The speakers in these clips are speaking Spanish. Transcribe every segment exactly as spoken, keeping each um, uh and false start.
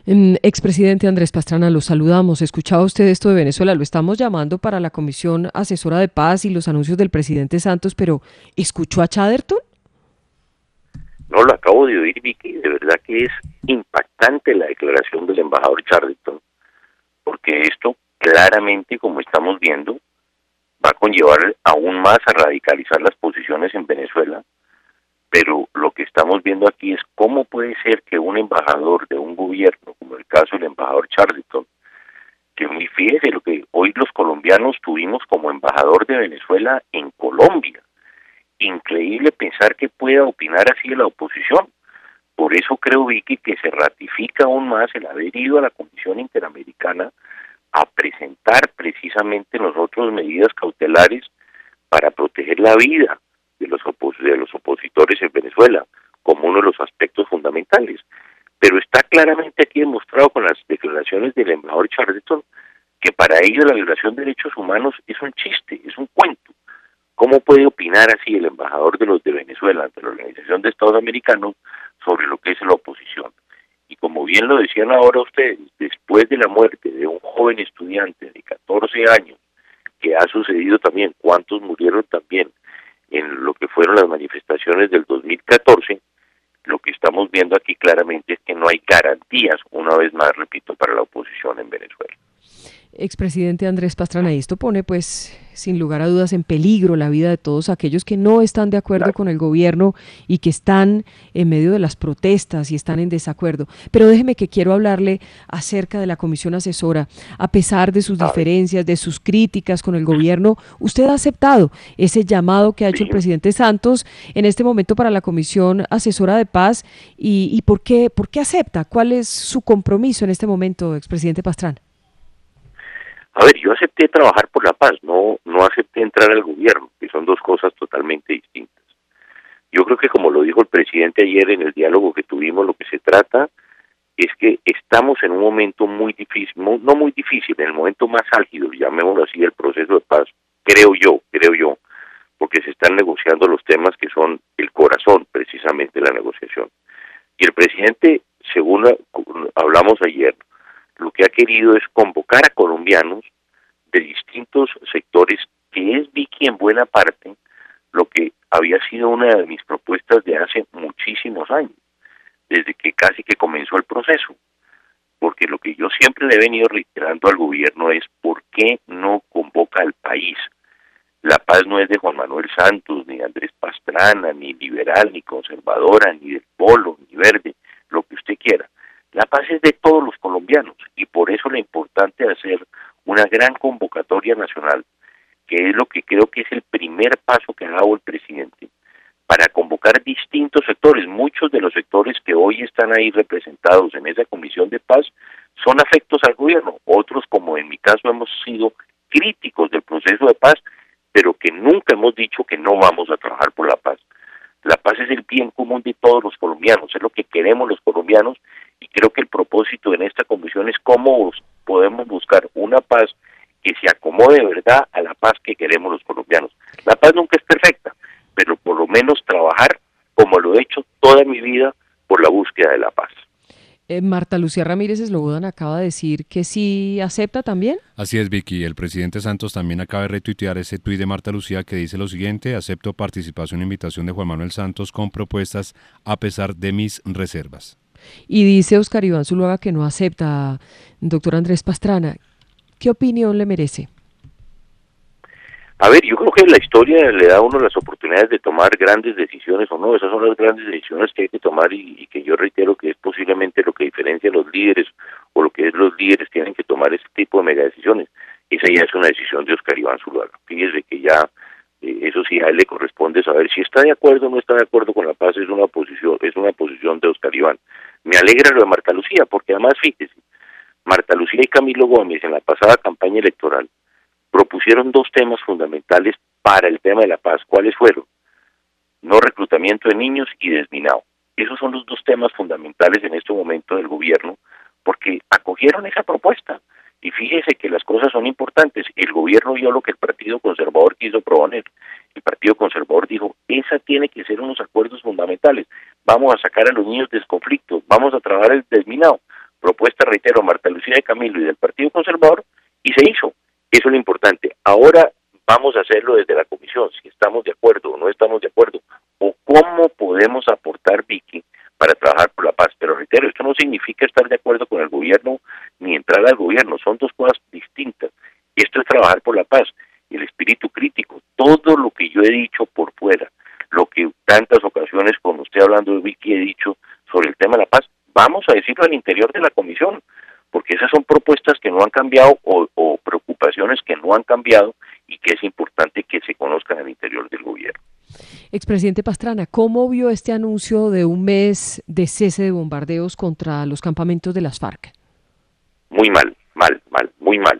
Mm, Expresidente Andrés Pastrana, lo saludamos. ¿Escuchaba usted esto de Venezuela? Lo estamos llamando para la Comisión Asesora de Paz y los anuncios del presidente Santos, pero ¿escuchó a Chatterton? No, lo acabo de oír, Vicky, de verdad que es impactante la declaración del embajador Charlton, porque esto claramente, como estamos viendo, va a conllevar aún más a radicalizar las posiciones en Venezuela, pero lo que estamos viendo aquí es cómo puede ser que un embajador de un gobierno, como el caso del embajador Charlton, que muy fíjese lo que hoy los colombianos tuvimos como embajador de Venezuela en Colombia, increíble pensar que pueda opinar así de la oposición. Por eso creo, Vicky, que se ratifica aún más el haber ido a la Comisión Interamericana a presentar precisamente nosotros medidas cautelares para proteger la vida de los, opos de los opositores en Venezuela, como uno de los aspectos fundamentales. Pero está claramente aquí demostrado con las declaraciones del embajador Charlton que para ellos la violación de derechos humanos es un chiste, es un cuento. ¿Cómo puede opinar así el embajador de los de Venezuela ante la Organización de Estados Americanos sobre lo que es la oposición? Y como bien lo decían ahora ustedes, después de la muerte de un joven estudiante de catorce años, que ha sucedido también, cuántos murieron también en lo que fueron las manifestaciones del dos mil catorce, lo que estamos viendo aquí claramente es que no hay garantías, una vez más, repito, para la oposición en Venezuela. Expresidente Andrés Pastrana, y esto pone pues sin lugar a dudas en peligro la vida de todos aquellos que no están de acuerdo Claro. con el gobierno y que están en medio de las protestas y están en desacuerdo. Pero déjeme que quiero hablarle acerca de la comisión asesora. A pesar de sus A ver, diferencias, de sus críticas con el gobierno, usted ha aceptado ese llamado que ha hecho el sí. presidente Santos en este momento para la comisión asesora de paz y, y ¿por qué, por qué acepta? ¿Cuál es su compromiso en este momento, expresidente Pastrana? A ver, yo acepté trabajar por la paz, no no acepté entrar al gobierno, que son dos cosas totalmente distintas. Yo creo que como lo dijo el presidente ayer en el diálogo que tuvimos, lo que se trata es que estamos en un momento muy difícil, no, no muy difícil, en el momento más álgido, llamémoslo así, del proceso de paz, creo yo, creo yo, porque se están negociando los temas que son el corazón precisamente de la negociación. Y el presidente, según la, hablamos ayer, lo que ha querido es convocar a colombianos de distintos sectores, que es, Vicky, en buena parte lo que había sido una de mis propuestas de hace muchísimos años, desde que casi que comenzó el proceso, porque lo que yo siempre le he venido reiterando al gobierno es por qué no convoca al país. La paz no es de Juan Manuel Santos, ni de Andrés Pastrana, ni liberal, ni conservadora, ni del polo, ni verde, lo que usted quiera. La paz es de todos los colombianos y por eso lo importante es hacer una gran convocatoria nacional, que es lo que creo que es el primer paso que ha dado el presidente, para convocar distintos sectores. Muchos de los sectores que hoy están ahí representados en esa comisión de paz son afectos al gobierno, otros, como en mi caso, hemos sido críticos del proceso de paz, pero que nunca hemos dicho que no vamos a trabajar por la paz. La paz es el bien común de todos los colombianos, es lo que queremos los colombianos, y creo que el propósito en esta comisión es cómo podemos buscar una paz que se acomode de verdad a la paz que queremos los colombianos. La paz nunca es perfecta, pero por lo menos trabajar como lo he hecho toda mi vida por la búsqueda de la paz. Eh, Marta Lucía Ramírez Slobodan acaba de decir que sí acepta también. Así es, Vicky. El presidente Santos también acaba de retuitear ese tuit de Marta Lucía que dice lo siguiente: acepto participación e invitación de Juan Manuel Santos con propuestas a pesar de mis reservas. Y dice Oscar Iván Zuluaga que no acepta, doctor Andrés Pastrana. ¿Qué opinión le merece? A ver, yo creo que la historia le da a uno las oportunidades de tomar grandes decisiones o no. Esas son las grandes decisiones que hay que tomar y, y que yo reitero que es posiblemente lo que diferencia a los líderes o lo que es los líderes tienen que tomar ese tipo de mega decisiones. Esa ya es una decisión de Oscar Iván Zuluaga. Fíjese que ya, eh, eso sí, a él le corresponde saber si está de acuerdo o no está de acuerdo con la paz. Es una posición, es una posición de Oscar Iván. Me alegra lo de Marta Lucía, porque además, fíjese, Marta Lucía y Camilo Gómez en la pasada campaña electoral propusieron dos temas fundamentales para el tema de la paz. ¿Cuáles fueron? No reclutamiento de niños y desminado. Esos son los dos temas fundamentales en este momento del gobierno, porque acogieron esa propuesta. Y fíjese que las cosas son importantes. El gobierno vio lo que el Partido Conservador quiso proponer. El Partido Conservador dijo, esa tiene que ser unos acuerdos fundamentales. Vamos a sacar a los niños del conflicto, vamos a trabajar el desminado. propuesta, reitero, Marta Lucía de Camilo y del Partido Conservador, y se hizo. Eso es lo importante. Ahora vamos a hacerlo desde la comisión, si estamos de acuerdo o no estamos de acuerdo, o cómo podemos aportar, Vicky, para trabajar por la paz. Pero reitero, esto no significa estar de acuerdo con el gobierno ni entrar al gobierno, son dos cosas distintas. Esto es trabajar por la paz, el espíritu crítico, todo lo que yo he dicho por fuera, lo que tantas ocasiones con usted hablando de Vicky he dicho sobre el tema de la paz, vamos a decirlo al interior de la comisión, porque esas son propuestas que no han cambiado o, o preocupaciones que no han cambiado y que es importante que se conozcan al interior del gobierno. Expresidente Pastrana, ¿cómo vio este anuncio de un mes de cese de bombardeos contra los campamentos de las FARC? Muy mal, mal, mal, muy mal.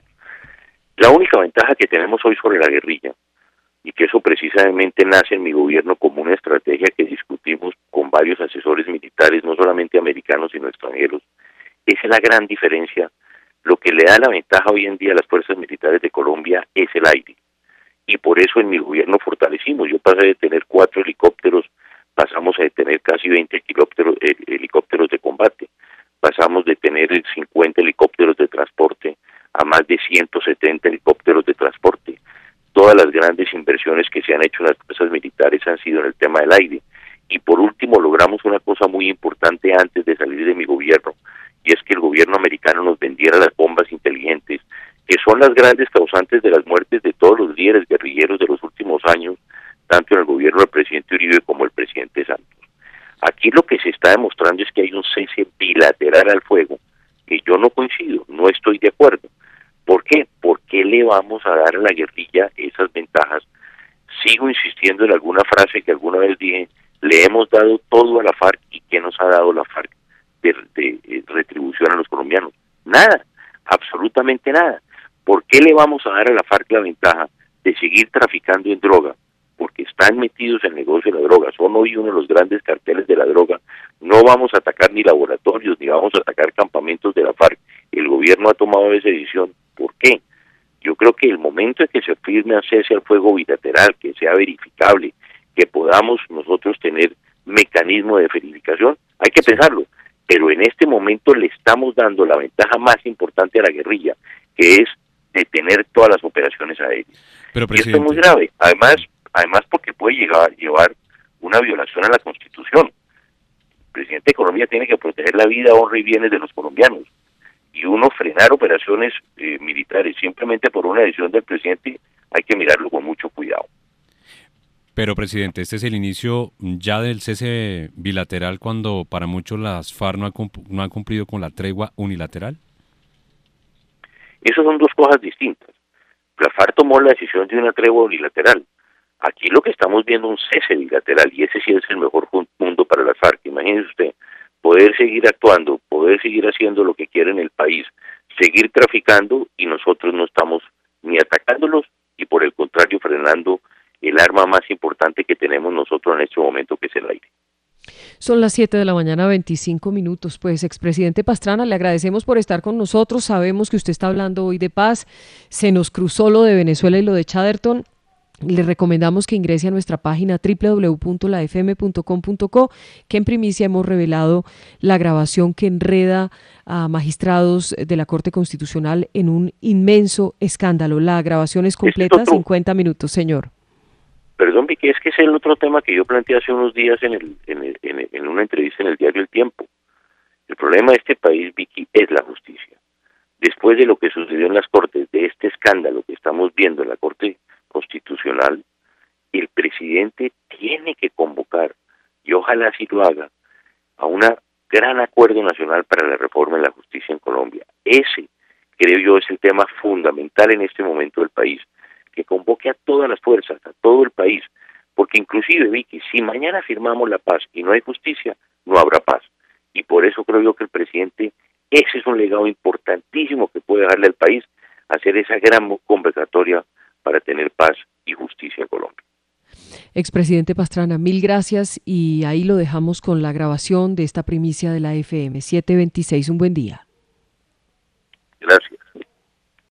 La única ventaja que tenemos hoy sobre la guerrilla, y que eso precisamente nace en mi gobierno como una estrategia que discutimos con varios asesores militares, no solamente americanos sino extranjeros, esa es la gran diferencia. Lo que le da la ventaja hoy en día a las fuerzas militares de Colombia es el aire, y por eso en mi gobierno fortalecimos. Yo pasé de tener cuatro helicópteros, pasamos a tener casi veinte helicópteros, eh, helicópteros de combate, pasamos de tener cincuenta helicópteros de transporte a más de ciento setenta helicópteros de transporte. Todas las grandes inversiones que se han hecho en las fuerzas militares han sido en el tema del aire. Y por último logramos una cosa muy importante antes de salir de mi gobierno, y es que el gobierno americano nos vendiera las bombas inteligentes, que son las grandes causantes de las muertes de todos los líderes guerrilleros de los últimos años, tanto en el gobierno del presidente Uribe como el presidente Santos. Aquí lo que se está demostrando es que hay un cese bilateral al fuego, que yo no coincido, no estoy de acuerdo. ¿Por qué? ¿Por qué le vamos a dar a la guerrilla esas ventajas? Sigo insistiendo en alguna frase que alguna vez dije, le hemos dado todo a la FARC, ¿y qué nos ha dado la FARC de, de, de retribución a los colombianos? Nada, absolutamente nada. ¿Por qué le vamos a dar a la FARC la ventaja de seguir traficando en droga? Porque están metidos en el negocio de la droga, son hoy uno de los grandes carteles de la droga. No vamos a atacar ni laboratorios, ni vamos a atacar campamentos de la FARC. El gobierno ha tomado esa decisión. ¿Por qué? Yo creo que el momento en que se firme un cese al fuego bilateral, que sea verificable, que podamos nosotros tener mecanismo de verificación, hay que pensarlo. Pero en este momento le estamos dando la ventaja más importante a la guerrilla, que es detener todas las operaciones aéreas. Pero, y esto es muy grave, además, además porque puede llegar, llevar una violación a la Constitución. El presidente de Colombia tiene que proteger la vida, honra y bienes de los colombianos. Y uno frenar operaciones eh, militares simplemente por una decisión del presidente, hay que mirarlo con mucho cuidado. Pero, presidente, este es el inicio ya del cese bilateral cuando para muchos las FARC no, ha cump- no han cumplido con la tregua unilateral. Esas son dos cosas distintas. La FARC tomó la decisión de una tregua unilateral. Aquí lo que estamos viendo es un cese bilateral, y ese sí es el mejor mundo para las FARC. Imagínese usted, poder seguir actuando, poder seguir haciendo lo que quiere en el país, seguir traficando, y nosotros no estamos ni atacándolos, y por el contrario frenando el arma más importante que tenemos nosotros en este momento, que es el aire. Son las siete de la mañana, veinticinco minutos. Pues, expresidente Pastrana, le agradecemos por estar con nosotros. Sabemos que usted está hablando hoy de paz. Se nos cruzó lo de Venezuela y lo de Chatterton. Le recomendamos que ingrese a nuestra página doble u doble u doble u punto la f m punto com punto co, que en primicia hemos revelado la grabación que enreda a magistrados de la Corte Constitucional en un inmenso escándalo. La grabación es completa, cincuenta minutos, señor. Perdón, Vicky, es que es el otro tema que yo planteé hace unos días en, el, en, el, en, el, en una entrevista en el diario El Tiempo. El problema de este país, Vicky, es la justicia. Después de lo que sucedió en las Cortes, de este escándalo que estamos viendo en la Corte Constitucional, el presidente tiene que convocar, y ojalá así lo haga, a un gran acuerdo nacional para la reforma de la justicia en Colombia. Ese, creo yo, es el tema fundamental en este momento del país, que convoque a todas las fuerzas, a todo el país, porque inclusive, Vicky, si mañana firmamos la paz y no hay justicia, no habrá paz. Y por eso creo yo que el presidente, ese es un legado importantísimo que puede darle al país, hacer esa gran convocatoria para tener paz y justicia en Colombia. Expresidente Pastrana, mil gracias, y ahí lo dejamos con la grabación de esta primicia de la F M. siete veintiséis, un buen día. Gracias.